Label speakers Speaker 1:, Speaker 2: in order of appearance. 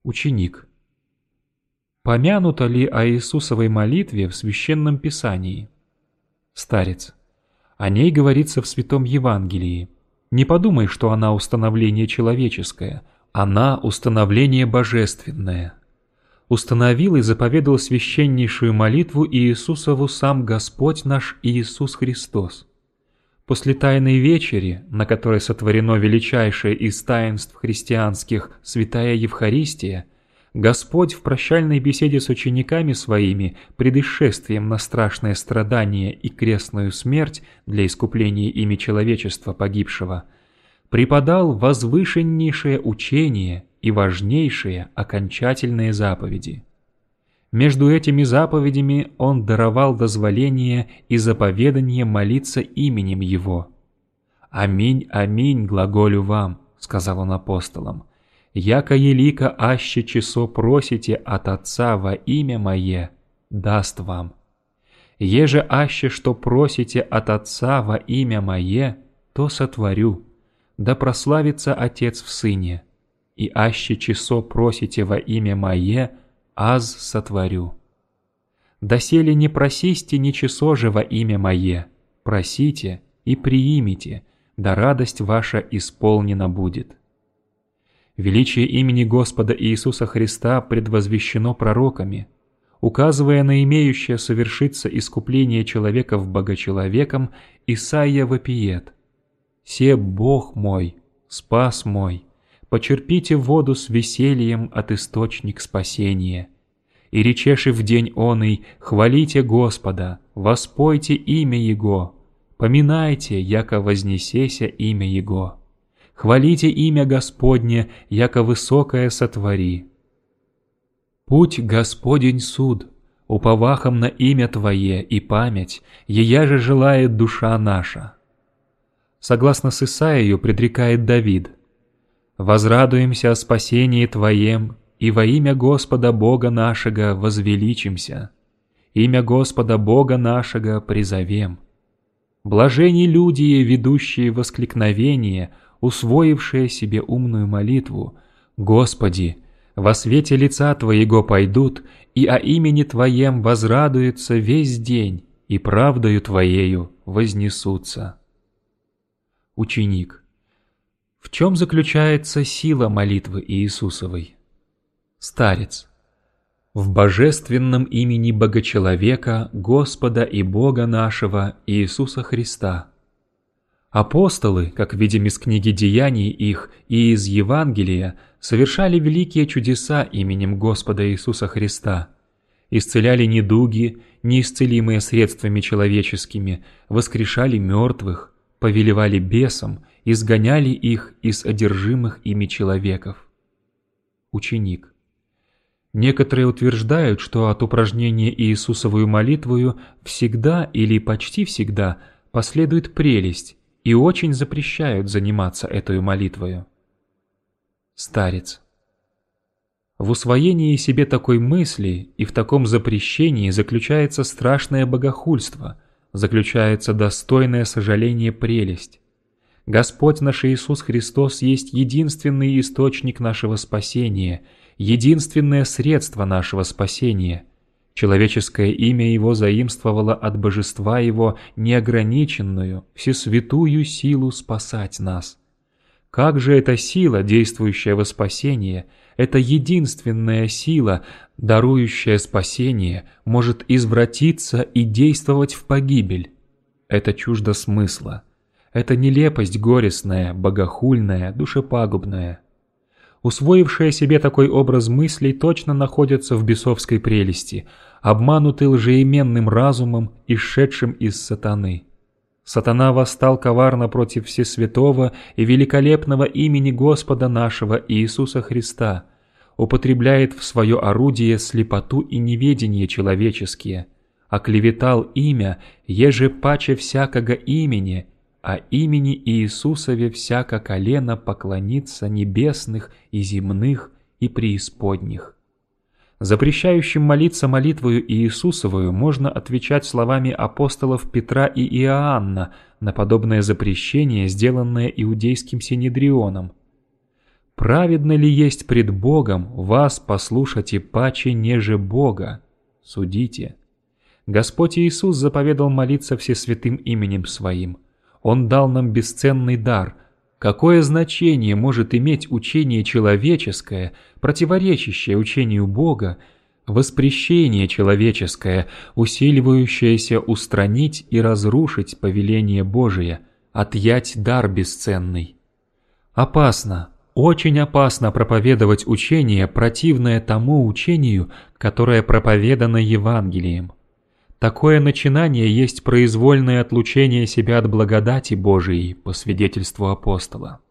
Speaker 1: Ученик. Помянуто ли о Иисусовой молитве в Священном Писании? Старец. О ней говорится в Святом Евангелии. Не подумай, что она установление человеческое, она установление божественное. Установил и заповедал священнейшую молитву Иисусову сам Господь наш Иисус Христос. После Тайной Вечери, на которой сотворено величайшее из таинств христианских Святая Евхаристия, Господь в прощальной беседе с учениками своими пред исшествием на страшное страдание и крестную смерть для искупления ими человечества погибшего преподал возвышеннейшее учение и важнейшие окончательные заповеди. Между этими заповедями Он даровал дозволение и заповедание молиться именем Его. «Аминь, аминь, глаголю вам», — сказал Он апостолам, «яко елико аще часо просите от Отца во имя Мое, даст вам. Еже аще что просите от Отца во имя Мое, то сотворю, да прославится Отец в Сыне, и аще часо просите во имя Мое, аз сотворю. Доселе не просисте ни часо же во имя Мое, просите и приимите, да радость ваша исполнена будет». Величие имени Господа Иисуса Христа предвозвещено пророками, указывая на имеющее совершиться искупление человека в богочеловеком, Исаия вопиет: «Се Бог мой, спас мой, почерпите воду с весельем от источник спасения. И речеши в день оный, хвалите Господа, воспойте имя Его, поминайте, яко вознесеся имя Его. Хвалите имя Господне, яко высокое сотвори. Путь Господень суд, уповахом на имя Твое и память, ея же желает душа наша». Согласно с Исаию предрекает Давид: «Возрадуемся о спасении Твоем, и во имя Господа Бога нашего возвеличимся. Имя Господа Бога нашего призовем. Блажени люди, ведущие воскликновение, усвоившие себе умную молитву: Господи, во свете лица Твоего пойдут, и о имени Твоем возрадуются весь день, и правдою Твоею вознесутся». Ученик. В чем заключается сила молитвы Иисусовой? Старец. В божественном имени Богочеловека, Господа и Бога нашего Иисуса Христа. Апостолы, как видим из книги Деяний их и из Евангелия, совершали великие чудеса именем Господа Иисуса Христа, исцеляли недуги, неисцелимые средствами человеческими, воскрешали мертвых, повелевали бесам, изгоняли их из одержимых ими человеков. Ученик. Некоторые утверждают, что от упражнения Иисусовую молитвою всегда или почти всегда последует прелесть, и очень запрещают заниматься этой молитвою. Старец. В усвоении себе такой мысли и в таком запрещении заключается страшное богохульство, заключается достойное сожаление прелесть. Господь наш Иисус Христос есть единственный источник нашего спасения, единственное средство нашего спасения. Человеческое имя Его заимствовало от Божества Его неограниченную, всесвятую силу спасать нас. Как же эта сила, действующая во спасение, эта единственная сила, дарующая спасение, может извратиться и действовать в погибель? Это чуждо смысла. Это нелепость горестная, богохульная, душепагубная. Усвоившие себе такой образ мыслей точно находятся в бесовской прелести, обмануты лжеименным разумом, исшедшим из сатаны. Сатана восстал коварно против всесвятого и великолепного имени Господа нашего Иисуса Христа, употребляет в свое орудие слепоту и неведение человеческие, оклеветал имя, еже паче всякого имени, а имени Иисусове всяко колено поклонится небесных и земных и преисподних. Запрещающим молиться молитвою Иисусовую можно отвечать словами апостолов Петра и Иоанна на подобное запрещение, сделанное иудейским синедрионом. Праведно ли есть пред Богом вас послушать и паче неже Бога? Судите. Господь Иисус заповедал молиться всесвятым именем Своим. Он дал нам бесценный дар. Какое значение может иметь учение человеческое, противоречащее учению Бога, воспрещение человеческое, усиливающееся устранить и разрушить повеление Божие, отъять дар бесценный? Опасно, очень опасно проповедовать учение, противное тому учению, которое проповедано Евангелием. Такое начинание есть произвольное отлучение себя от благодати Божией, по свидетельству апостола.